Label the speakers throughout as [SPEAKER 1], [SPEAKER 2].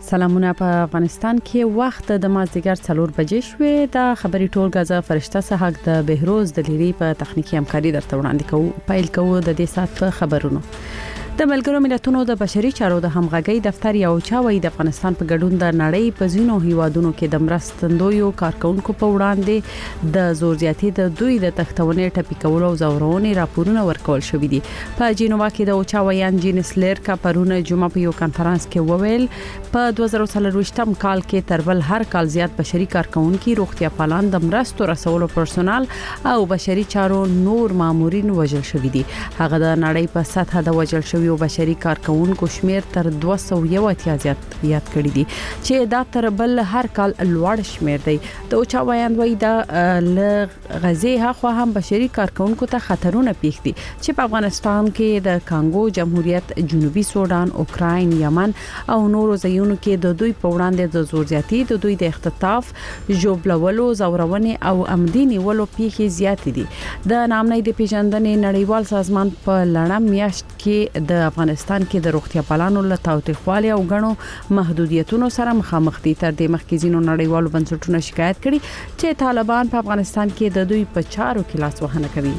[SPEAKER 1] سلامونه. په افغانستان کې وخت د مازدیګر 4 بجې شوې. د خبري ټولګه ز فرشته صحاک د بهروز د لیری په تخنیکی همکاري درته وړاندې کوو. پیل کوو د دې سات په خبرونو. د ملګرو ملتونو د بشري چارو د همغږي دفتر یو چاوي د افغانستان په ګډون د نړۍ په ځینو هیوادونو کې د مرستندویو کارکونکو په وړاندې د زور زیاتې د دوی د تختونې ټپي کولو او زورونې راپورونه ورکول شوې دي. په جنوبا کې د اوچاویان جینس لرکا پرونه جمعه په یو کانفرنس کې وویل په 2023م کال کې تربل هر کال زیات بشري کارکونکو روغتیا پالان د مرستو رسولو پرسونل او بشري چارو نور مامورین وژل شوې دي. هغه د نړۍ په سطح د وژل شوی بشري کارکونکو شمیر تر 201 زیات یاد کړی دي چې دا تر بل هر کال لوړ شمیر دی. د اوچاویان وای د غزه هغه هم بشري کارکونکو ته خطرونه پیښ دي چې په افغانستان کې د کانګو جمهوریت، جنوبي سودان، اوکراین، یمن او نورو ځایونو کې د دوی په وړاندې د زور زیاتې د دوی د اختطاف، جوړولو، زورونې او امدینی ولو پیښې زیات دي. د نامنۍ د پیژندنې نړیوال سازمان په لړم میاشت کې د افغانستان کې د روغتیا پالانو له تاوتریخوالي او غنو محدودیتونو سره مخامخ دي. تر دې مخکې ځینو نړیوالو بنسټونو شکایت کړي چې طالبان په افغانستان کې د دوی په چارو کې لاس وهنه کوي.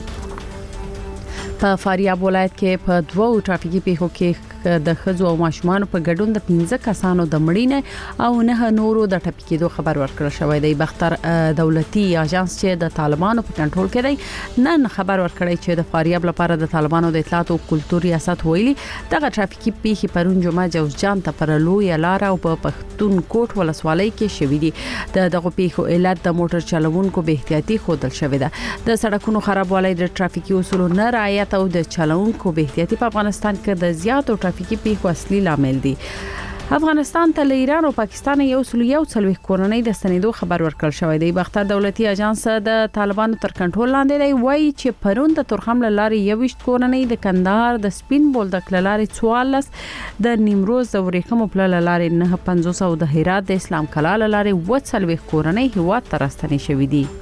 [SPEAKER 1] په فاریاب ولایت کې په 2 ټرافیکي پیښو کې د خزو او ماشومان په ګډون د 15 کسانو د مړینې او نه نورو د ټپي کېدو خبر ورکړل شوی دی. بختر دولتي اژانس چې د طالبانو په کنټرول کې دی نن خبر ورکړی چې د فاریاب لپاره د طالبانو د اطلاعات او کلتور ریاست ویلي دغه ټرافیکي پیښې پرون جمعه جوزجان ته پر لوی لار او په پښتونکوټ ولسوالۍ کې شوې دي. دغه پیښو علت د موټر چلوونکو بې احتیاطي ښودل شوې ده. د سړکونو خرابوالی، د ټرافیکي اصولو نه رعایت او د چلوونکو بې احتیاطي په افغانستان کې د زیاتو ټرافیکي پیښو اصلي لامل دي. افغانستان ته ایران او پاکستان یو څلوي کورنۍ د ستنېدو خبر ورکړل شوی دی. بختر دولتي اژانس د طالبانو تر کنټرول لاندې دی. وایي چې پرون د تورخم لارې 21 کورنۍ د کندهار د سپین بولدک لارې 44 د نیمروز د ورېکم په لارې 950 او د هرات د اسلام کلا لارې 40 کورنۍ هیواد ته راستنې شوې دي.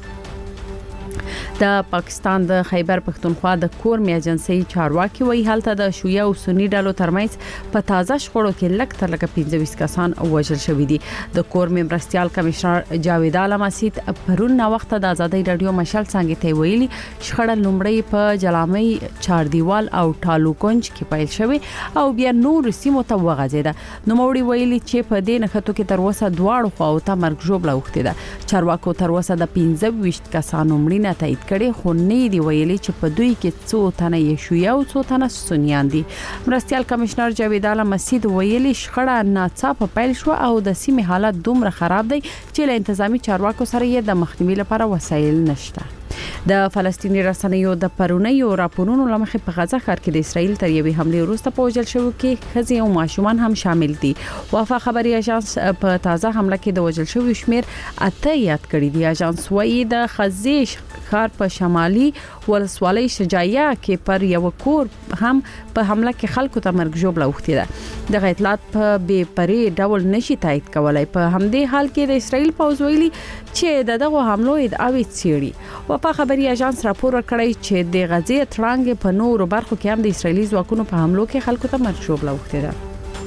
[SPEAKER 1] د پاکستان د خیبر پښتونخوا د کورمي ایجنسي چارواکي وایي هلته د شیعه او سنی ډلو ترمنځ په تازه شخړو کې لږ تر لږه 25 کسان وژل شوي دي. د کورمي مرستيال کمشنر جاوید عالم اسید پرون نا وخت د ازادي رادیو مشال څنګه ته ویلي شخړه لومړی په جلامي چاردیوال او ټالوکنج کې پیل شوه او بیا نور سیمو ته وغځیده. نو موري ویلي چې په دې نخټو کې تر وسه دواړو خواو ته مرګ جوړه وخته ده. چارواکو تر وسه د 25 کسانو مړینه تایید کړي خو نه دی ویلي چې په دوی کې څو تنه یې شیعه او څو تنه سنیان دي. مرستيال کمشنر جاوید عالم مسید ویلي شخړه ناڅاپه پیل شو او د سیمې حالت دومره خراب دی چې له انتظامی چارواکو سره یې د مخنیوي لپاره وسایل نشته. د فلسطیني رسنیو د پرونیو راپورونو لمخې په غزه ښار کې د اسرایل تر یوې حمله وروسته په وژل شوو کې خزي او ماشومان هم شامل دي. وفا خبري اژانس په تازه حمله کې د وژل شوو شمیر 8 یاد کړی دی. اژانس وایي د خزي ښار په شمالي ولسوالۍ شجاعیه کې پر یو کور هم په حمله کې خلکو ته مرګ جوړه وخته ده. د اطلاعات په بې پرې ډول نشي تایید کولای. په همدې حال کې د اسرایل پوځ ویلي چې دغه حملو ادعاوې څېړي. وفا خبري اژانس راپور ورکړی چې د غزې ترانګ په نورو برخو کې هم د اسرایلی ځواکونو په حملو کې خلکو ته مرګ جوړه وخته ده.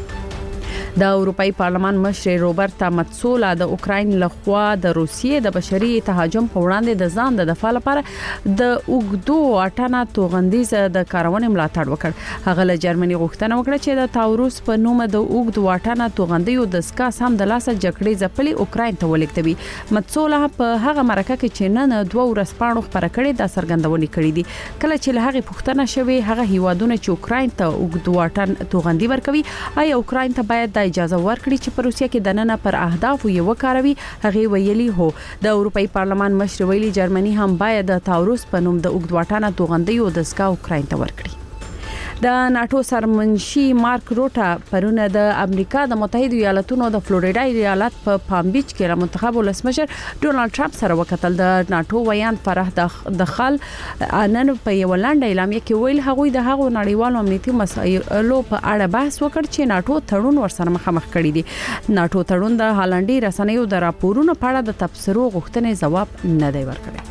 [SPEAKER 1] د اروپאי پارلمان مشر روبرتا ماتسولا د اوکراین لخوا د روسیې د بشري تهاجم په وړاندې د ځان د دفاع لپاره د اوګدو اټانا توغندیز د کارونې ملاتړ وکړ. هغه له جرمني غوښتنه وکړه چې د تاوروس په نوم د اوګدو اټانا توغندیو د سکاس هم د لاسه جګړې ځپلي اوکراین ته ولېږدوي. ماتسولا په هغه مرکه کې چې نن 2 ورځپاڼو خبره کړې د سرګندونې کړې دي. کله چې له هغه پوښتنه شوه هغه هیوادونه چې اوکراین ته اوګدو اټانا توغندي ورکوي آیا اوکراین ته باید اجازه ورکړي چې په روسیه کې دننه پر اهداف یې وکاروي. هغه ویلي هو د اروپאי پارلمان مشر ویلي جرمني هم باید د تاوروس په نوم د اوګدواټانه توغندیو د سکا اوکراین ته ورکړي. د ناتو سرمنشي مارک روټا پرونه د امریکا د متحده ایالاتونو د فلوریدا ایالت په پام بیچ کې منتخب ولسمشر ډونالد ټرمپ سره وکتل. د ناتو ویان فرح دخل نن په یو لاندې اعلامیه کې ویل هغوی د هغو نړیوالو امنیتي مسایلو په اړه بحث وکړ چې ناتو تړون ورسره مخامخ کړی دی. ناتو تړون د هالندي رسنیو د راپورونو په اړه د تبصرو غوښتنې جواب نه دی ورکړی.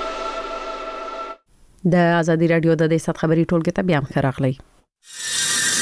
[SPEAKER 1] د ازادي رادیو د دې سات خبري ټولګه ته بیا هم راغلی.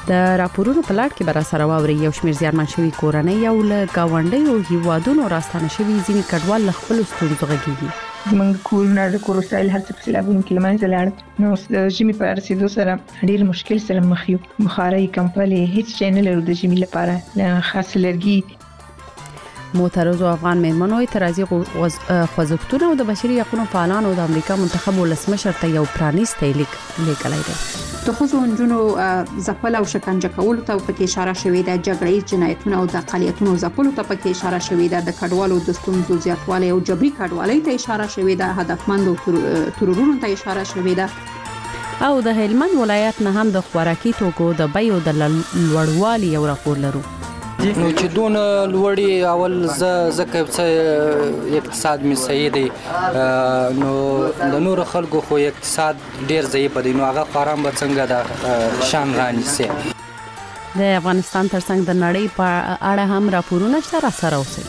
[SPEAKER 1] د راپورونو په لړ کې بر سره واوري یو شمېر زیانمن شوي کورنۍ او له گاونډیو هیوادونو راستانه شوي ځینې کډوال له خپل ستونزو غږیږي.
[SPEAKER 2] زمونږ کورونه د کور وسایل هر څه په سیلابونو کې له منځه لاړل. نو د ژمي په رسیدو سره ډېر مشکل سره مخ یو. بخارۍ کمپلې هیڅ شی نه لرو د ژمي لپاره، خاص لرګي.
[SPEAKER 1] معترضو افغان میرمنو اعتراضي خوځښتونه او د بشري حقوقو فعالانو د امریکا منتخب ولسمشر ته یو پرانیستی لیک لیکلی دی.
[SPEAKER 3] د ښځو او نجونو ځپل او شکنجه کولو ته پکې اشاره شوې ده، جګړه‌ییز جنایتونه او د اقلیتونو ځپلو ته پکې اشاره شوې ده، د کډوالو د ستونزو زیاتوالی او جبري کډوالۍ ته اشاره شوې ده، هدفمند ترورونو ته اشاره شوې ده.
[SPEAKER 1] او د هلمند ولایت نه هم د خوراکي توکو د بیو د لوړوالي یو راپور لرو.
[SPEAKER 4] نو چې دون لوړی اول زکه اقتصاد می صحیح دی، نو د نور خلکو خو اقتصاد ډیر ضعیف دی، نو هغه خورم به څنګه د شان رانیسي.
[SPEAKER 1] د افغانستان ترڅنګ د نړۍ په اړه هم راپورونه شته، سره اوسئ.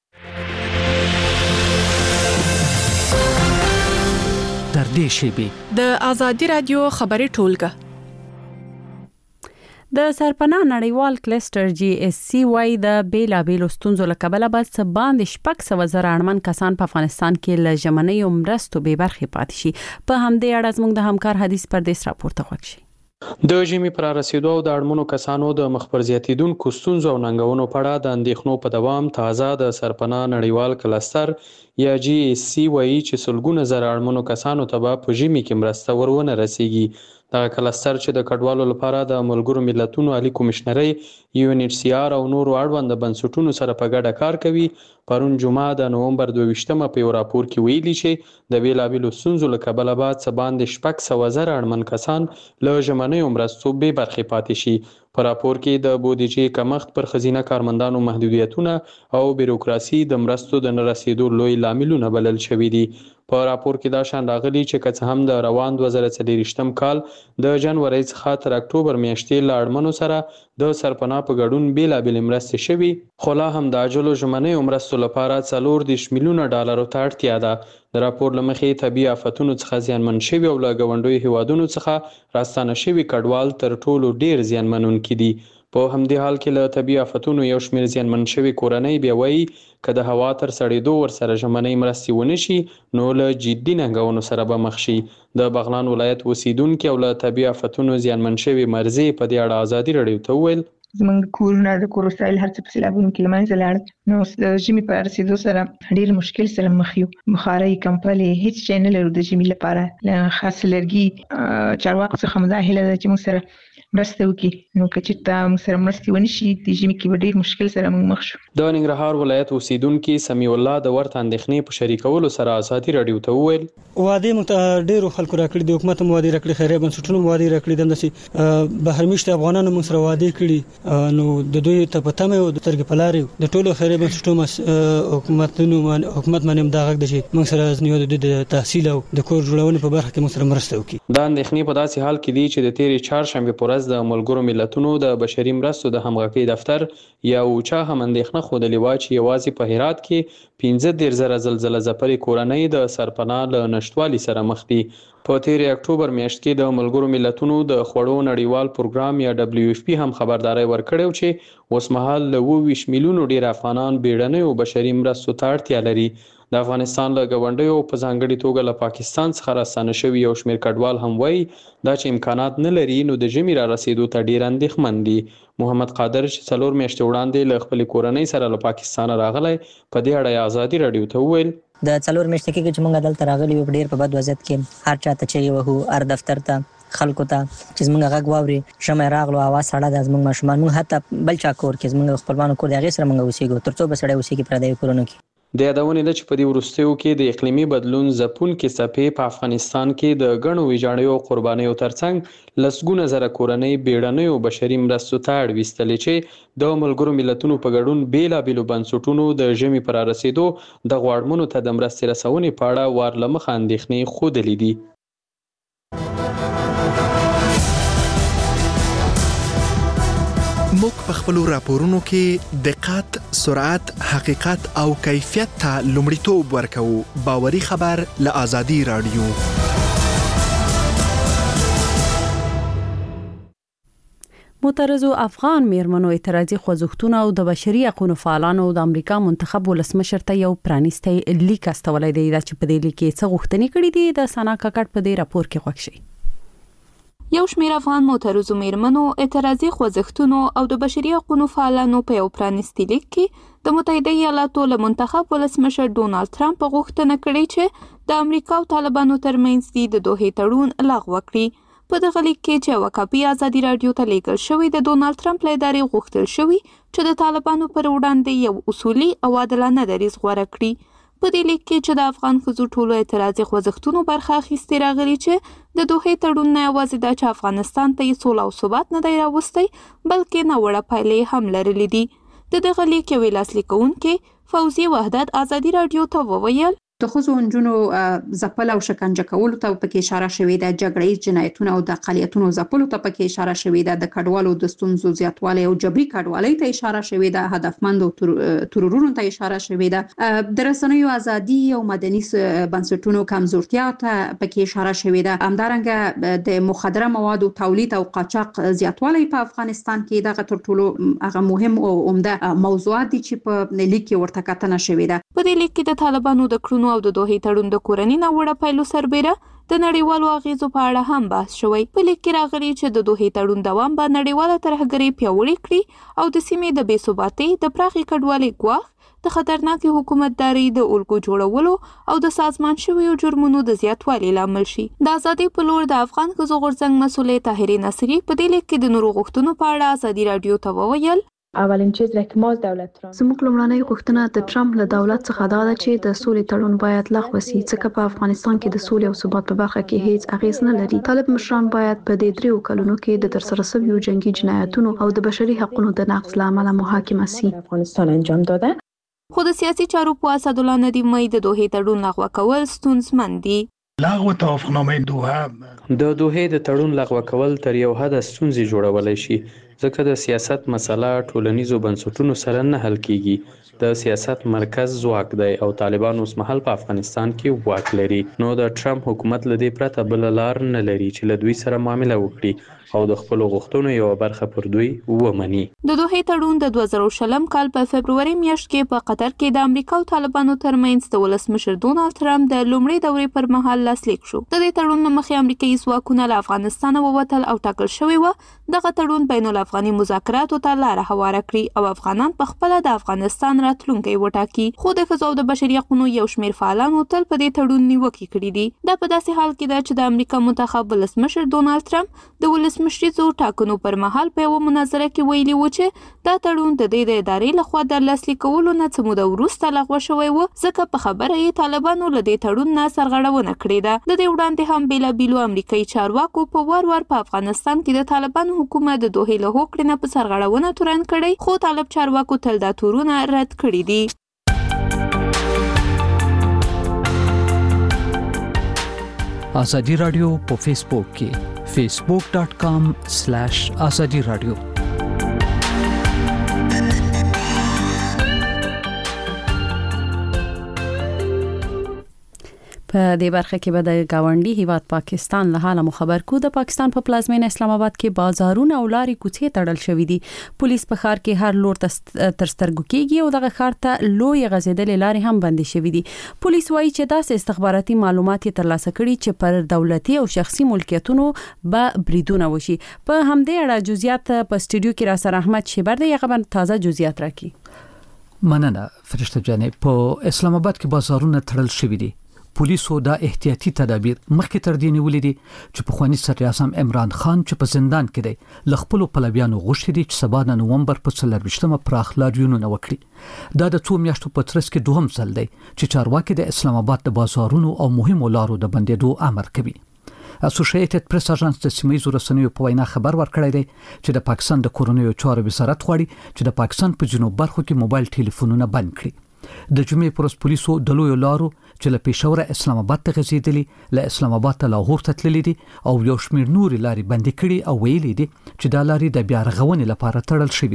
[SPEAKER 5] در دې شیبې
[SPEAKER 6] د آزادي رادیو خبري ټولګه
[SPEAKER 1] د سرپناه نړیوال کلستر GSC وايي د بیلابېلو ستونزو له کبله بس باندې 600,000 اړمن کسان په افغانستان کې له ژمنیو مرستو بې برخې پاتې شي. په همدې اړه زموږ د همکار حدیث پردیس راپورته وکړي.
[SPEAKER 7] د ژمي پر رسیدو او د اړمنو کسانو د مخ پر زیاتیدونکو ستونزو او ننګونو په اړه د اندېښنو په دوام تازه د سرپناه نړیوال کلستر یا GSC وايي چې سلګونه زره اړمنو کسانو ته په ژمي کې مرسته ورونه رسیږي. دا کلستر چې د کډوالو لپاره د ملګرو ملتونو عالی کمشنري UNHCR او نورو اړوند بنسټونو سره په ګډه کار کوي، پرون جمعه د نوومبر 22مه په یو راپور کې ویلي چې د بیلابېلو ستونزو له کبله بعد څه باندې 600,000 اړمن کسان له ژمنیو مرستو بې برخې پاتې شي. په راپور کې د بودیجې کمښت پر خزینه کارمندانو محدودیتونه او بیروکراسي د مرستو د نه رسیدو لوی لاملونه بلل شوي دي. په راپور کې دا شان راغلي چې که څه هم د روان 2024 کال د جنوري څخه تر اکتوبر میاشتې له اړمنو سره د سرپناه په ګډون بیلابېلې مرستې شوي، خو لا هم د عاجلو ژمنیو مرستو لپاره 40 میلیونه ډالرو ته اړتیا ده. د راپور له مخې طبیعي آفتونو څخه زیانمن شوي او له ګاونډیو هیوادونو څخه راستانه شوي کډوال تر ټولو ډیر زیانمنونکي دي. په همدې حال کې له طبیعي آفتونو یو شمېر زیانمن شوي کورنۍ بیا وایي که د هوا تر سړېدو ورسره ژمنۍ مرستې ونه شي نو له جدي ننګونو سره به مخ شي. د بغلان ولایت اوسیدونکي او له طبیعي آفتونو زیانمن شوي مرزي په دې اړه ازادي راډیو ته وویل
[SPEAKER 2] زمونږ کورونه د کور وسایل هر څه په سیلابونو کې له منځه لاړل. نو د ژمي په رسیدو سره ډېر مشکل سره مخ یو. بخارۍ کمپلې هیڅ شی نه لرو د ژمي لپاره، خاص لرګي. چارواکو څخه مو دا هیله ده چې موږ سره مرسته وکړي، نو که چېرته موږ سره مرستې ونه شي د ژمي کې به ډېر مشکل سره موږ مخ شو.
[SPEAKER 7] د ننګرهار ولایت اوسیدونکي سمیع الله د ورته اندېښنې په شریکولو سره ازادي راډیو ته وویل
[SPEAKER 8] وعدې موږ ته ډېرو خلکو راکړي دي، حکومت هم وعدې راکړي، خیریه بنسټونو هم وعدې راکړي دي، همداسې بهرمیشته افغانانو موږ سره وعدې کړي، نو د دوی ته په تمه او د سترګې په لارې د ټولو خیریه بنسټونو حکومت باندې هم دا غږ دی چې موږ سره ځنې د تحصیل او د کور جوړونې په برخه کې موږ سره مرسته وکړي.
[SPEAKER 7] دا اندېښنې په داسې حال کې دي چې د تېرې چهارشنبې په ورځ د ملګرو ملتونو د بشري مرستو د همغږۍ دفتر یا اوچا هم اندېښنه ښودلې وه چې یوازې په هرات کې 15,000 زلزله ځپلې کورنۍ د سرپناه له نشتوالي سره مخ دي. په تېرې اکتوبر میاشت کې د ملګرو ملتونو د خوړو نړیوال پروګرام یا WFP هم خبرداری ورکړی چې اوسمهال له 20 میلیونو ډیر افغانان بیړنیو بشري مرستو ته اړتیا لري. د افغانستان له ګاونډیو په ځانګړي توګه له پاکستان څخه راستانه شوي یو شمېر کډوال هم وایي دا چې امکانات نه لري نو د ژمي را رسیدو ته ډیر اندېښمن دي. محمد قادر چې 4 میاشتې وړاندې له خپلې کورنۍ سره له پاکستان راغلی په دې اړه ازادي راډیو ته وویل
[SPEAKER 9] د 4 میاشتې کې چې موږ دلته راغلي یو ډیر په بد وضعیت کې هر چاته چې وهو هر دفتر ته خلکو ته چې زموږ غږ واوري شمه راغلو اواز سړه د زموږ ماشومان موږ حتی بل چا کور کې زموږ خپلوانو کور دی هغې سره موږ اوسېږو تر څو به سړی اوسېږي پردیو کورونو کې.
[SPEAKER 7] د یادونې ده چې په دې وروستیو کې د اقلیمي بدلون ځپونکې څپې په افغانستان کې د ګڼو ویجاړیو او قربانیو ترڅنګ لسګونه زره کورنۍ بیړنیو بشري مرستو ته اړ ویستلې چې د ملګرو ملتونو په ګډون بیلابېلو بنسټونو د ژمي پر رسیدو دغو اړمنو ته د مرستې رسونې په اړه ور له مخه اندېښنې ښودلې دي.
[SPEAKER 5] موږ په خپلو راپورونو کې دقت، سرعت، حقیقت او کیفیت ته لومړیتوب ورکوو. باوري خبر له آزادي راډیو.
[SPEAKER 1] معترضو افغان میرمنو اعتراضي خوځښتونه او د بشري حقوقو فعالانو د امریکا منتخب ولسمشر ته یو پرانیستی لیک استولای دی چې په دې لیک کې څه غوښتنې کړې دي. د سنا کاکړ په دې راپور کې غوښ شي.
[SPEAKER 6] یو شمېر افغان معترضو میرمنو اعتراضي خوځښتونو او د بشري حقوقو فعالانو په یو پرانیستي لیک کې د متحده ایالاتو له منتخب ولسمشر ډونالد ټرمپ غوښتنه کړې چې د امریکا او طالبانو ترمنځ د دوحې تړون لغوه کړي. په دغه لیک کې چې یوه کاپي ازادي رادیو ته لیږل شوی د ډونالد ټرمپ له ادارې غوښتل شوی چې د طالبانو پر وړاندې یو اصولي او عادلانه دریځ غوره کړي. په دې لیک کې چې د افغان ښځو ټولو اعتراضي خوځښتونو برخه اخیستې راغلي چې د دوحې تړون نه یوازې دا چې افغانستان ته یې سوله او ثبات نه دی راوستی بلکې ناوړه پایلې هم لرلې دي. د دغه لیک یوې لاسلیک کوونکې فوزیه وحدت ازادي رادیو ته وویل
[SPEAKER 3] د ښځو نجونو ځپل او شکنجه کولو ته پکې اشاره شوې ده، جګړه‌ییز جنایتونه او د اقلیتونو ځپلو ته پکې اشاره شوې ده، د کډوالو د ستونزو زیاتوالی او جبري کډوالۍ ته اشاره شوې ده، هدفمند ترورونو ته اشاره شوې ده، د رسنیو ازادي او مدني بنسټونو کمزورتیا ته پکې اشاره شوې ده. همدارنګه د مخدره موادو تولید او قاچاق زیاتوالی په افغانستان کې دغه تر ټولو هغه مهم او عمده موضوعات دي چې په لیک کې ورته کتنه شوې ده.
[SPEAKER 6] په دې لیک کې د طالبانو د کړنو او د دوحې تړون د کورنۍ ناوړه پایلو سربېره د نړیوالو اغیزو په اړه هم بحث شوی. په لیک کې راغلي چې د دوحې تړون دوام به نړیواله ترهګري پیاوړې کړي او د سیمې د بې ثباتۍ، د پراخې کډوالۍ ګواښ، د خطرناکې حکومتداري، د الګو جوړولو او د سازمان شویو جرمونو د زیاتوالي لامل شي. د ازادي په لور د افغان ښځو غورځنګ مسولې طاهرې نصري په دې لیک کې د نورو غوښتنو په اړه ازادي رادیو ته وویل
[SPEAKER 10] اولین چیز را که ما از دولت ترامپ
[SPEAKER 11] زموږ لومړنۍ غوښتنه د ټرمپ له دولت څخه دا ده چې د سولې تړون باید لغوه شي، ځکه په افغانستان کې د سولې او ثبات په برخه کې هیڅ اغیز نه لري. طالب مشران باید په دې 3 کلونو کې د ترسره شویو جنگي جنایتونو او د بشري حقوقو د نقض له امله محاکمه شي.
[SPEAKER 10] افغانستان انجام داده.
[SPEAKER 6] خو د سیاسي چارو په اسدالله ندیم مې د دوحې تړون لغوه کول ستونزمن دي.
[SPEAKER 12] لغوه توافقنامه دوحه
[SPEAKER 7] د دوحې د تړون لغوه کول تر یو حده ستونزې جوړولای شي، ځکه د سیاست مسله ټولنیزو بنسټونو سره نه حل کیږي. د سیاست مرکز ځواک دی او طالبان اوس مهال په افغانستان کې واک لري، نو د ټرمپ حکومت له دې پرته بل لار نه لري چې له دوی سره معامله وکړي او د خپل غوښتنو یو برخه پر دوی ومني.
[SPEAKER 6] د دوحې تړون د 2020 کال په فبرवरी میاشت کې په قطر کې د امریکا او طالبانو ترمنځ د ولسمشر ډونالد ټرمپ د لومړۍ دورې پر مهال لاسلیک شو. د دې تړون مخکې امریکایي ځواکونه له افغانستان ووتل او ټاکل شوی و دغه تړون بین الافغاني مذاکراتو ته لاره هواره کړي او افغانان په خپل د افغانستان راتلونکی وټاکي. خو د ښځو او د بشري حقوقو یو شمېر فعالانو تل په دې تړون نیوکې کړې دي. دا په داسې حال کې ده چې د امریکا منتخب ولسمشر ډونالد ټرمپ د ولسمشریزو ټاکنو پر مهال په یوه مناظره کې ویلي و چې دا تړون د دې د ادارې لخوا د لاسلیک کولو نه څه موده وروسته لغوه شوی و، ځکه په خبره یې طالبانو له دې تړون نه سرغړونه کړې ده. د دې وړاندې هم بېلابېلو امریکایي چارواکو په وار په افغانستان کې د طالبانو حکومت د دوحې له هوکړې نه په سرغړونه تورن کړی، خو طالب چارواکو تل دا تورونه رد کړي دي.
[SPEAKER 13] ازادي رادیو په فیسبوک کې facebook.com/azadi radio
[SPEAKER 1] په دې برخه کې به د گاونډي هیواد پاکستان له حاله خبر کو. د پاکستان په پلازمینه اسلام آباد کې بازارونه او لارې کوڅې تړل شوې دي. پولیس په ښار کې هر لور تر سترګو کېږي او دغه ښار ته لوی غزیدلې لارې هم بندي شوې دي. پولیس وایي چې داسې استخباراتي معلومات ترلاسه کړي چې پر دولتي او شخصي ملکیتونو به بریدونه وشي. په همدې اړه جزئیات په استودیو کې را سره احمد شیبر دی، هغه تازه جزئیات راکړي.
[SPEAKER 13] مننه فرشته جانې. په اسلام آباد کې بازارونه تړل شوې دي. پولیسو دا احتیاطي تدابیر مخکې تر دې نیولې دي چې په خواني صدر اعظم عمران خان چې په زندان کې دی ل خپل پلویانو غوښتي دي چې 7 نومبر په 24مه پراخ لاریونونه وکړي. دا د 2 میاشتو په ترڅ کې دوهم ځل دی چې چارواکي د اسلام آباد د بازارونو او مهمو لارو د بندیدو امر کوي. اسوسییټډ پریس اژانس د سیمایي رسنیو په وینا خبر ورکړی دی چې د پاکستان د کورونیو چارو وزارت غواړي چې د پاکستان په جنوب برخو کې موبایل ټلیفونونه بند کړي. د جمعې پروس پولیسو د لویو لارو چې له پېښور اسلام آباد ته غځېدلي له اسلام آباد ته لاهور ته تللي دي او یو شمېر نورې لارې بندې کړي او ویلي دي چې دا لارې د بیا رغونې لپاره تړل شوې دي.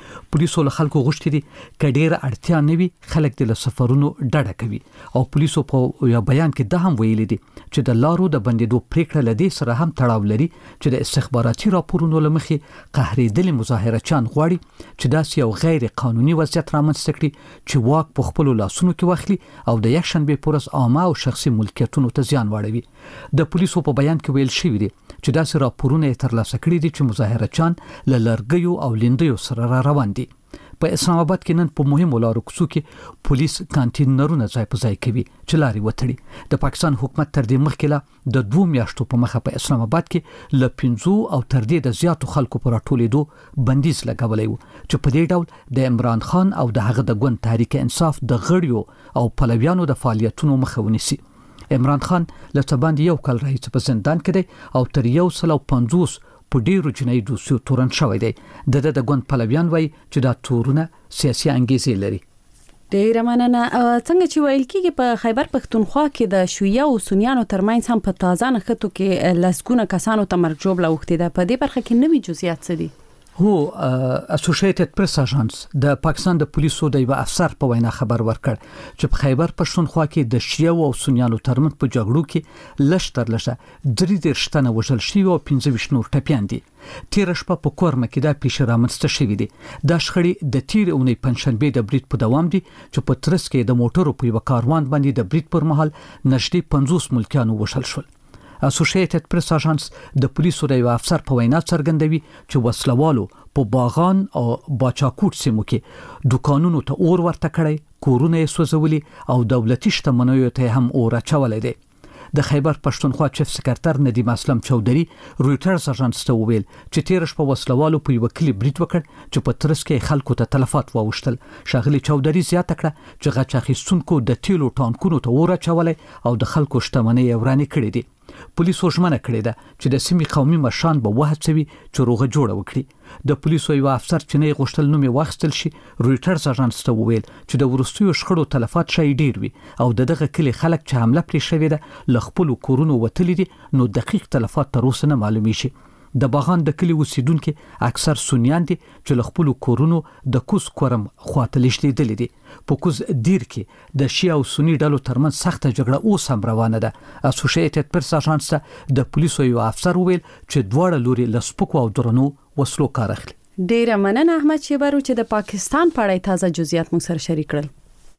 [SPEAKER 13] پولیسو له خلکو غوښتي دي کډیر اړتیا نه وي خلک د سفرونو ډډه کوي او پولیسو په یو بیان کې د هم ویلي دي چې د لارو د بندیدو پریکړه لدی سره هم تړاو لري چې د استخباراتي راپورونو لمخې قهرېدلي مظاهرچیان غواړي چې داسې یو غیر قانوني وضعیت رامنځته کړي چې واک په خپل لاسونو کې واخلي او د یکشنبه پورس عامه او شخصي ملکیتونو ته زیان واړوي د پولیسو په بیان کې ویل شوی دی چې داسې راپورونه ترلاسه کړي دي چې مظاهرچیان له لرګیو او لیندیو سره را روان دي په اسلام آباد کې نن په مهمو لارو کوڅو کې پولیس کانټینرونه ځای په ځای کوي چې لارې وتړي د پاکستان حکومت تر دې مخکې د 2 میاشتو په مخه په اسلام آباد کې ل 15 او تر دې د زیاتو خلکو پر ټولېدو بندیز لګولې و چې په دې ډول د عمران خان او د هغه د ګوند تحریک انصاف د غړیو او پلویانو د فعالیتونو مخه ونیسي عمران خان له تباندې یو کال راهیسې په زندان کې دی او تر 150 په ډیرو جنایي دوسیو تورن شوی دی د ګوند پلویان وایي چې دا تورونه سیاسي انګیزې لري
[SPEAKER 1] ډیره مننه څنګه چې ویل کېږي په خیبر پښتونخوا کې د شیعه او سنیانو ترمنځ هم په تازه نښتو کې لسګونه کسانو ته مرګ ژوبله وختي ده په دې برخه کې نوي جزئیات څه دي
[SPEAKER 13] هو اسوسییټډ پریس اژانس د پاکستان د پولیسو د یو افسر په وینا خبر ورکړ چې په خیبر پښتونخوا کې د شیعه او سنیانو ترمنځ په جګړو کې لشتر لشه 3 تنه وژل شوي او 15 نور ټپيان دي تیر شپه په کورمه کې دا پیښه رامنځته شوې دي دا شخړې د تیر اونۍ پنځشنبه د برید په دوام دي چې په ترڅ کې د موټرو په یو کاروان باندې د برید پر مهال نږدې 50 ملکیانو وژل شول اسوسییټډ پریس اژانس د پولیسو د یو افسر په وینا څرګندوي چې وسلوالو په باغان او باچاکوټ سیمو کې دکانونو ته اور ورته کړی کورونه یې سوځولي او دولتي شتمنیو ته هم اور اچولی دی د خیبر پښتونخوا چیف سکرټر ندیم اسلم چودري رويټرز اژانس ته ویل چې تیر شپه وسلوالو په یو کلی برید وکړ چې په ترڅ کې خلکو ته تلفات واوښتل شاغلي چودري زیاته کړه چې غچ اخیستونکو د تیلو ټانکونو ته اور اچولای او د خلکو شتمنۍ ورانې کړې دي پولیسو ژمنه کړې ده چې د سیمې قومي مشران به وهڅوي چې روغه جوړه وکړي د پولیسو یو افسر چې نه غوښتل نوم یې واخیستل شي رويټرز اژانس ته وویل چې د ورستیو شخړو تلفات شي ډیر وي او دغه کلی خلک چې حمله پرې شوې ده ل خپل کورونو وتلي دي نو دقیق تلفات تر اوسه نه معلومي شي د باغان د کلی اوسیدونکو اکثر سنیان دي چې ل خپل کورونو د کوس کورم خواته لشتېدل دي په کوز دیر کې د شیعه او سنی ډلو ترمنځ سخته جګړه اوس هم روانه ده اسوسییټډ پریس اژانس د پولیسو یو افسر ویل چې دواړه لوري لسپکو او درنو وسلو کار اخلي
[SPEAKER 1] ډیره مننه احمد شیبرو چې د پاکستان په اړه تازه جزئیات مو سره شریک کړل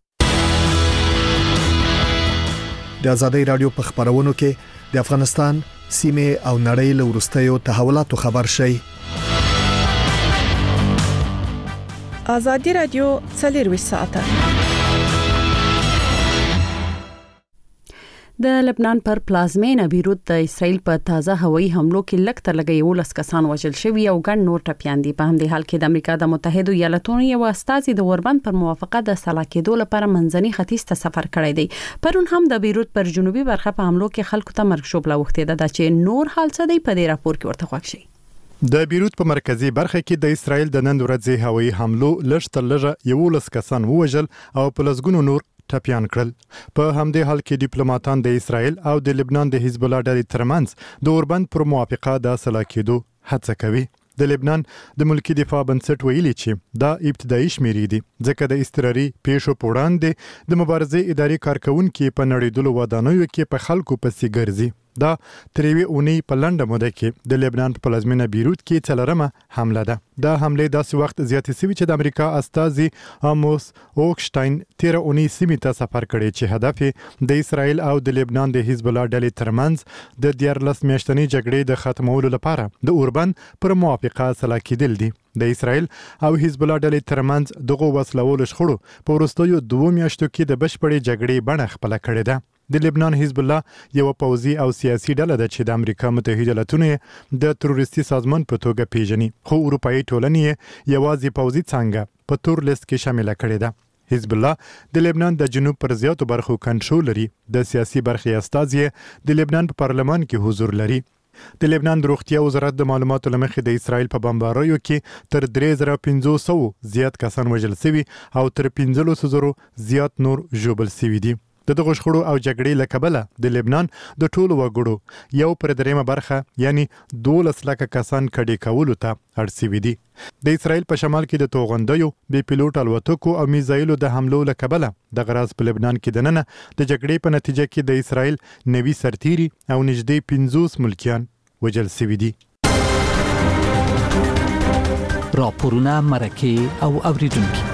[SPEAKER 5] د ازادۍ رادیو په خبرونو کې د افغانستان سیمه او نړۍ له ورستیو تحولاتو خبر شي
[SPEAKER 14] ازادي رادیو 24 ساعته
[SPEAKER 1] د لبنان پر پلازمینه بیروت د اسرائیل په تازه هوایي حملو کې لږ تر لږه 11 کسان وژل شوي او ګڼ نور ټپيان دي په همدې حال کې د امریکا د متحده ایالاتونو یو استازي د اوربند پر موافقه د سلا کېدو لپاره منځني ختیځ ته سفر کړی دی پرون هم د بیروت پر جنوبي برخه په حملو کې خلکو ته مرګ ژوبله وختي ده چې نور حال څه دی په دې راپور کې ورته خوښ شي
[SPEAKER 15] د بیروت په مرکزی برخه کې د اسرائیل د نن ورځې هوایي حملو لږ تر لږه 11 کسان وژل او په لسګونو نور ټپيان کړل په همدې حال کې ډیپلوماټان د اسرائیل او د لبنان د حزب الله ډلې ترمنځ د اوربند پر موافقه د سلا کېدو هڅه کوي د لبنان د ملکی دفاع بنسټ ویلي چې دا ابتدایي شمیرې دي ځکه د استراري پیښو په وړاندې د مبارزې اداري کارکونکو په نړیدلو ودانیو کې په خلکو پسې ګرځي دا تریوي اونۍ په لنډه موده کې د لبنان په پلازمینه بیروت کې څلورمه حمله ده دا حمله داسې وخت زیاتې شوې چې د امریکا استازي اموس اوکشتاین 13 اونۍ سیمې ته سفر کړی چې هدف د اسرائیل او د لبنان د حزب الله ډلې ترمنځ د 14 میاشتنۍ جګړې د ختمولو لپاره د اوربند پر موافقه سلا کېدل دي د اسرائیل او حزب الله ډلې ترمنځ دغه وسلوال شخړو په وروستیو 2 میاشتو کې د بشپړې جګړې بڼه خپل کړې ده د لبنان حزب الله یو پوځي او سیاسي ډله ده چې د امریکا متحده ایالاتونو د تروریستي سازمان په توګه پیژني خو اروپאי ټولنې یوازې پوځي څنګه په تور لیست کې شامل کړي ده حزب الله د لبنان د جنوب پر زیاتو برخو کنټرول لري د سیاسي برخې استازي د لبنان په پارلمان کې حضور لري د لبنان د روغتیا وزارت د معلوماتو لمخې د اسرائیل په بمباریو کې تر 3500 زیات کسان وژل شوي او تر 1500 زیات نور ژوبل شوي دي دغه شخړو او جګړې له کبله د لبنان د ټولو وګړو 1/3 برخه یعنی 12 لک کسان کډې کولو ته اړ شوي دي. د اسرائیل په شمال کې د توغندیو بې پیلوټ الوتکو او میزایلو د حملو له کبله د غراز په لبنان کې دننه د جګړې په نتیجه کې د اسرائیل نوي سرتیري او نږدې 50 ملکیان وژل شوي دي.
[SPEAKER 13] راپورونه مرکه او اوریدونکو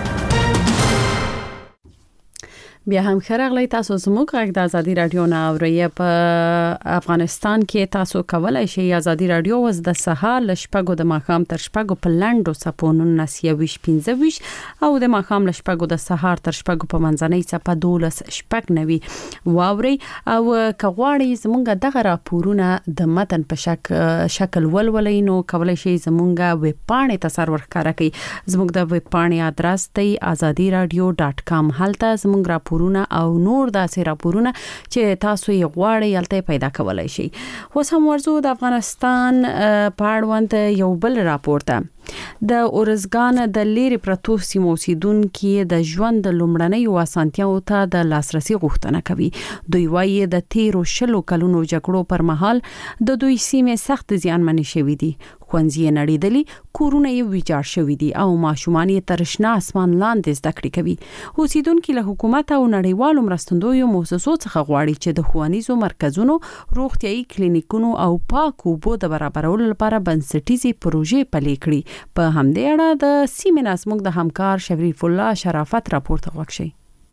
[SPEAKER 1] بیا هم خرغلی تاسو زموږ غږ د ازادي رادیو نه اورئ. په افغانستان کې تاسو کولای شئ ازادي رادیو وز د سهار ل شپږو د ماښام تر شپږو په لاندو سپونو نسیوي 15 او د ماښام ل شپږو د سهار تر شپږو په منځنۍ صفه 12 شپږ نوي واوري. او کغواړي زموږ دغه راپورونه د متن په شکل ولولئ نو کولای شئ زموږ ویب پاڼې ته سر ورښکاره کړئ. زموږ د ویب پاڼې ادرس دی azadiradio.com. هلته زموږ راپورونه او نور داسې راپورونه چې تاسو یې غواړئ هلته پیدا کولای شئ. اوس هم ورزو د افغانستان په اړوند یو بل راپور ته. د اورزګان د لیري پرتو سیمو اوسیدونکو د ژوند لومړنۍ اسانتیاو ته د لاسرسي غوښتنه کوي. دوی وايي د 13 کلونو جګړو پر مهال د دوی سیمې سخت زیانمنې شوې دي. خوندې نړیدلي کورونه یې ویجاړ شوي دي او ماشومان یې تر شنه اسمان لاندې زده کړې کوي. اوسیدونکو له حکومت او نړیوالو مرستندویو مؤسسو څخه غواړي چې د ښوونیزو مرکزونو، روغتيایي کلینیکونو او پاکو اوبو د برابرولو لپاره بنسټیزي پروژې پلي کړي. په همدې اړه د سیمې ناسموږ د همکار شریف الله شرافت راپورته وکړي.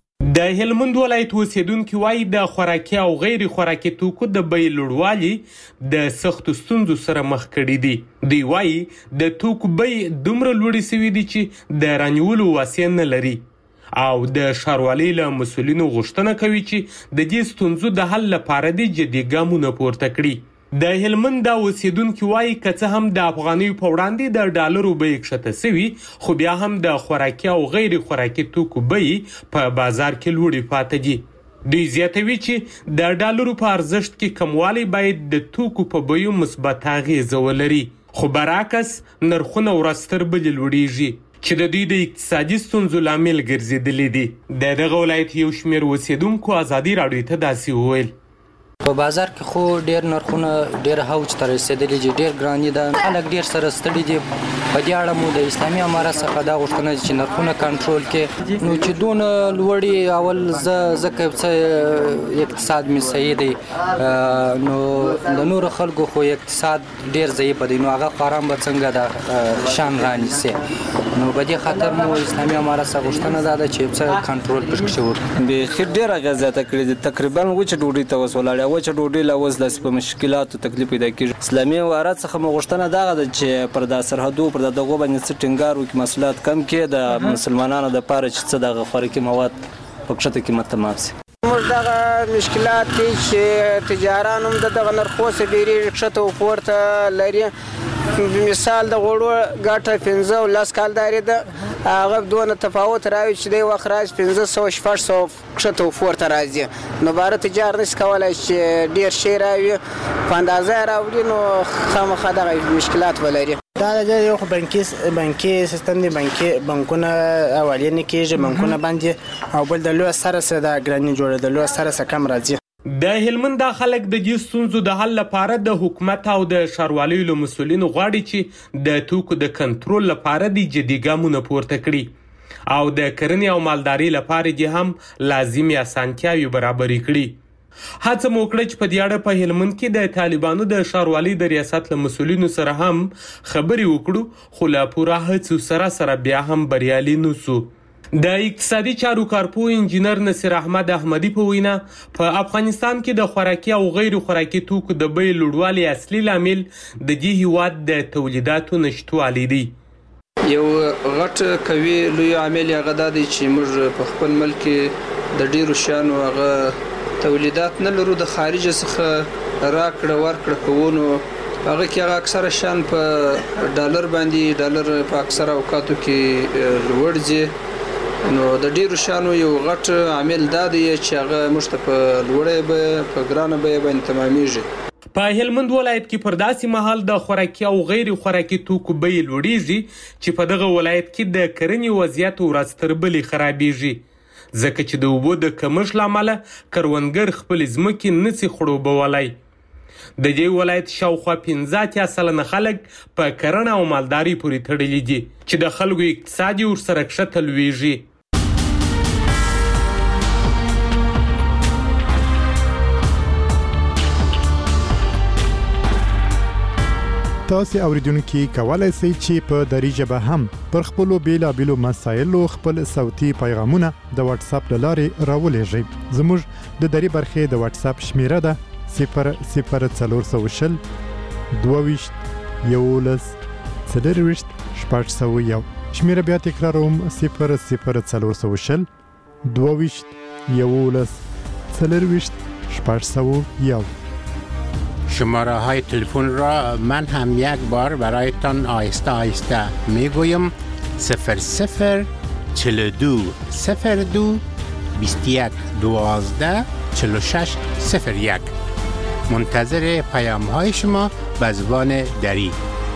[SPEAKER 16] د هلمند ولایت اوسیدونکو وايي د خوراکي او غیر خوراکي توکو د بیې لوړوالي د سختو ستونزو سره مخ کړي دي. دوی وايي د توکو بیې دومره لوړې شوي دي چې د رانیولو وسیله نه لري او د ښاروالۍ له مسؤلینو غوښتنه کوي چې د دې ستونزو د حل لپاره د جدي ګامونه پورته کړي. د هلمند د اوسیدونکو وايي که څه هم د افغانیو په وړاندې د ډالرو بیې کښته شوي خو بیا هم د خوراکي او غیر خوراکي توکو بیې په بازار کې لوړې پاتې دي. دوی زیاتوي چې د ډالرو په ارزښت کې کموالی باید د توکو په بیو مثبت اغیزه ولري خو برعکس نرخونه ورځ تر بلې لوړیږي چې د دوی د اقتصادي ستونزو لامل ګرځېدلي دي. د دغه ولایت یو شمېر اوسیدونکو ازادي راډیو ته داسې وویل.
[SPEAKER 4] په بازار کې خو ډیر نرخونه ډیر هوج تر رسیدلي دي، ډیر ګران دي. خلک ډیر سره ستړي دي. په دې اړه مو د اسلامي امارت څخه دا غوښتنه چې نرخونه کنټرول کړي. نو چې دون لوړي اول ځکه چې اقتصاد می صحیح دی نو د نور خلکو خو اقتصاد ډیر ضعیف دی نو هغه قرام به څنګه د شان رانیسي. نو په دې خاطر مو اسلامي امارت څخه غوښتنه ده چې څه کنټرول پکې شي.
[SPEAKER 17] به خیر ډیر غزاته کړی تقریبا وچ ډوډۍ ته وسولاړه وچ ډوډۍ لا وس د مشکلاتو تکلیف پیدا کیږي. اسلامي امارت څخه مو غوښتنه ده چې پر د سرحدو پر دغه باندې ټینګار وکړي، مسلات کم کړي د مسلمانانو د پاره چې څه دغه خوراکي مواد په کښته قیمت تمام شي.
[SPEAKER 18] موږ دغه مشکلات دي چې تجاران هم دغه نرخو سره ډېری کښته او پورته لري. مثال د غوړو ګټه 15 او 10 کالداري ده هغه دونه تفاوت راوي چې د وخت راځي 1500 شپږ کښته او پورته راځي. نو بار تجار نس کولای چې ډیر شي راوي په اندازه راوړي نو خامخا دغه مشکلات ولري. دا د یو بانکي سیستم دی، بانکونه اولین کېږي بانکونه باندې او بل د لوی سره د ګرانی جوړه د لوی سره کم راځي.
[SPEAKER 16] د هلمند خلک د دې ستونزو د حل لپاره د حکومت او د ښاروالۍ له مسؤلینو غواړي چې د توکو د کنټرول لپاره د جدي ګامونه پورته کړي او د کرنې او مالدارۍ لپاره دې هم لازمي اسانتیاوې برابرې کړي. هڅه مو وکړه چې په دې اړه په هلمند کې د طالبانو د ښاروالۍ د ریاست له مسؤلینو سره هم خبرې وکړو خو لا پوره هڅو سره بیا هم بریالي نه سو. د اقتصادي چارو کارپوه انجینر نصیر احمد احمدی په وینا په افغانستان کې د خوراکي او غیر خوراکي توکو د بیې لوړوالي اصلي لامل د دې هیواد د تولیداتو نشټوالی دی.
[SPEAKER 19] یو غټ کوي لوی عامل هغه دا دی چې موږ په خپل ملک د ډیرو شیانو هغه تولیدات نه لرو، د خارج څخه راکړه ورکړه کوو. هغه کې هغه اکثره شان په ډالر باندې ډالر په اکثره اوقاتو کې لوړ ځي. نو د ډیرو شانو یو غټ عامل دا دی چې هغه موږ ته په لوړې به په ګرانه به باندې تمامېږي.
[SPEAKER 16] په هلمند ولایت کې پر داسې مهال د خوراکي او غیر خوراکي توکو بیې لوړیږي چې په دغه ولایت کې د کرنې وضعیت ورځ تر بلې خرابېږي. ځکه چې د اوبو د کمښت لامل کروندګر خپل ځمکې نشي خړوبولای. د دې ولایت شاوخوا 15% خلک په کرنه او مالداري پورې تړلي دي چې د خلکو اقتصادي ورسره کښته لویږي.
[SPEAKER 15] تاسو اوریدونکو کولای شئ چې په دری ژبه هم پر خپل بیلابېلو مسایلو خپل صوتي پیغامونه د واتس اپ لارې راولېږئ. زموږ د دری برخې د واتس اپ شمیره ده 00420 22 11 401. شمیره بیا تکراروم 00420 22 11 401.
[SPEAKER 20] شماره های تلفن را من هم یک بار برایتان آهسته آهسته میگویم 00 42 02 21 12 46 01. منتظر پیام های شما به زبان دری.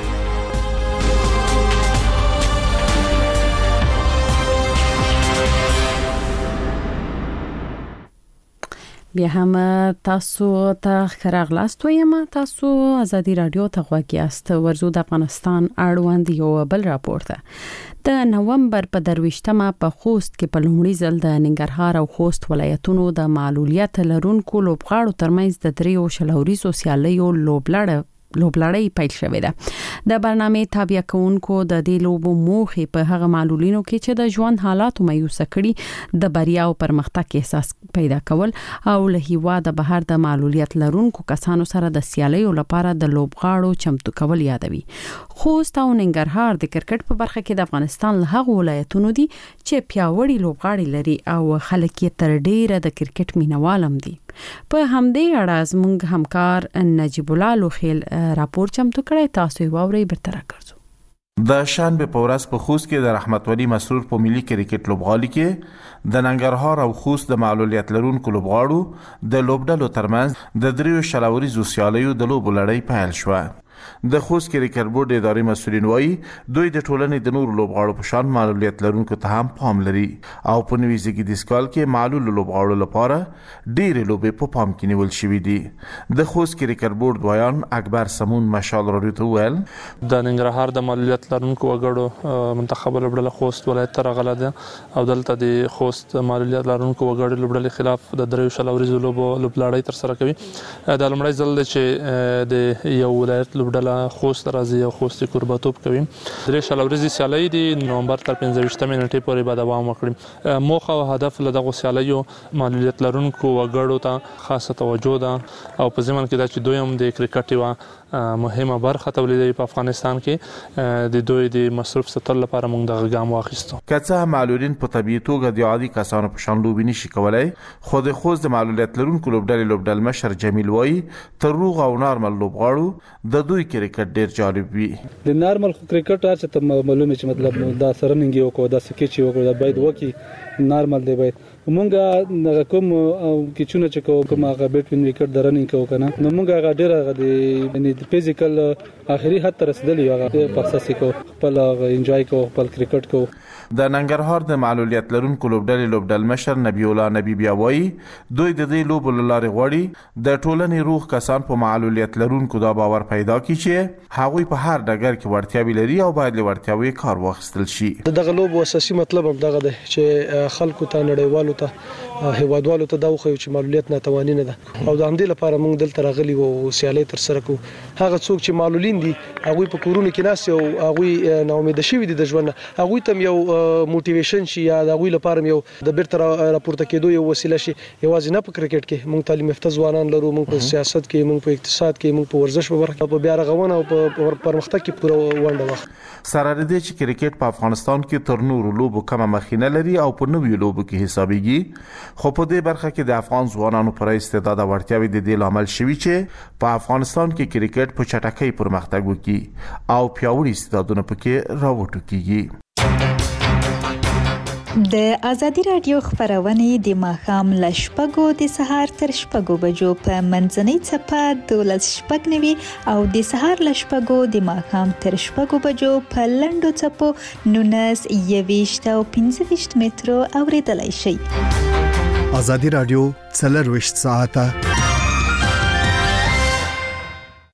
[SPEAKER 1] بیا هم تاسو ته خراغلاست وایم. تاسو ازادي رادیو ته غواړئ است ورزو د افغانستان اړوند یو بل راپور ده. د نومبر په 23مه په خوست کې په لومړي ځل د ننګرهار او خوست ولایتونو د معلولیت لرونکو لوبغاړو ترمنځ د دریو شلوريزو سیالیو لوبلړۍ پیل شوې ده. د برنامه تابع کوونکو د دې لوبو موخه په هغه معلولینو کې چې د ژوند حالات مایوسه کړي د بریا او پرمختګ احساس پیدا کول او له هیواده بهر د معلولیت لرونکو کسانو سره د سیالیو لپاره د لوبغاړو چمتو کول یادوي. خوست او ننګرهار د کرکټ په برخه کې د افغانستان له هغو ولایتونو دي چې پیاوړي لوبغاړي لري او خلک یې تر ډیره د کرکټ مینوالم دي. په همدې اړه زموږ همکار نجیب الله لوخیل راپور چمتو کړی. تاسو یې واورئ برتره کړو.
[SPEAKER 21] د شنبه په ورځ په خوست کې د رحمت ولی مسرور په ملي کرکټ لوبغالي کې د ننګرهار او خوست د معلولیت لرونکو لوبغاړو د لوبډلو ترمنځ د دریو شلوريزو سیالیو د لوبو لړۍ پیل شوه. د خوست کرکټ بورډ اداري مسؤلین وایي دوی د ټولنې د نور لوبغاړو په شان معلولیت لرونکو ته هم پام لري او په نوي زیږدیز کال کې معلول لوبغاړو لپاره ډېرې لوبې په پام کې نیول شوې دي. د خوست کرکټ بورډ وایان اکبر سمون مشال راډیو ته ویل
[SPEAKER 22] د ننګرهار د معلولیت لرونکو وګړو منتخب لوبډله خوست ولایت ته راغله ده او دلته د خوست معلولیت لرونکو وګړو لوبډلې خلاف د دریو شلوريزو لوبلړۍ تر سره کوي. د لومړی ځل چې د یو ولایت لوبډله خوست راځي او خوست کوربتوب کوي. درې شلوريزي سیالۍ د نومبر تر 15 نیټې پورې به دوام وکړي. موخه او هدف له دغه سیالیو معلولیت لرونکو وګړو ته خاصه توجه ده او په ځمن کې دا چې دویم د کرکټ یو مهمه برخه تولیدوي په افغانستان کې د دوی د مصرف ستر لپاره موږ د ګام واخیستو.
[SPEAKER 21] کڅه معلولین په طبيعي توګه د عادي کسانو په شان لوبې نشي کولای. خو د خوست د معلولیت لرونکو لوبډل مشر جمیل وایي تر روغ او نارمل لوبغاړو د دوی کرکټ ډیر جالب وي.
[SPEAKER 23] د نارمل کرکټ چې ته معلومه چې مطلب دا سرننګ یو کو دا سکیچ یو کو دا باید وکی نارمل دی باید مونږه کوم کیچونه چې کوم هغه بیت وین وکټ درنې کو کنه نو مونږه هغه ډیر هغه د فزیکل اخري حد تر رسیدلی هغه په اساس کو خپل انجوای کو خپل کرکټ کو.
[SPEAKER 21] د ننګرهار د معلولیت لرونکو لوبډل مشر نبی الله نبی بیا وایي دوی د دې لوبو لارې غوړي د ټولنې روغ کسان په معلولیت لرونکو دا باور پیدا کړي چې هغوی په هر ډګر کې ورتیاوي لري او باید له ورتیاوي کار واخیستل شي.
[SPEAKER 23] دغه لوبو اساسي مطلب هم دغه دی چې خلکو ته نړیوالو ته هیوادوالو ته دا وخیو چې معلولیت ناتواني نه ده او د همدې لپاره موږ دلته راغلي وو سیالي تر سره کو. هغه څوک چې معلولین دي هغه په کورونو کې ناس او هغه نا امید شوی دي د ژوند هغه ته یو موټیویشن شي یا هغه لپاره یو د بیرته راپورته کېدو یو وسیله شي. یوازې نه په کرکټ کې موږ تعلیم یافته ځوانان لرو، موږ په سیاست کې، موږ په اقتصاد کې، موږ په ورزش په برخه په بیا رغونه او په پرمختګ کې پوره ونډه واخلي.
[SPEAKER 21] سره دې چې کرکټ په افغانستان کې تر نورو لوبو کمه مخینه لري او په نویو لوبو کې حسابيږي، خو په دې برخه کې د افغان ځوانانو پر استعداد او ورتیاوي د دې لامل شوی چې په افغانستان کې کرکټ په چټکۍ پرمختګ وکړي او پیاوړي استعدادونه پکې راوټوکيږي.
[SPEAKER 2] د ازادي رادیو خبرونه د ماښام ل 6:00 د سهار تر 6:00 بجو په منځنۍ چپه 12:09 او د سهار ل 6:00 د ماښام تر 6:00 بجو په لنډو چپو 19 او 15 مترو اوریدلای شي.
[SPEAKER 5] ازادي رادیو 24 ساعته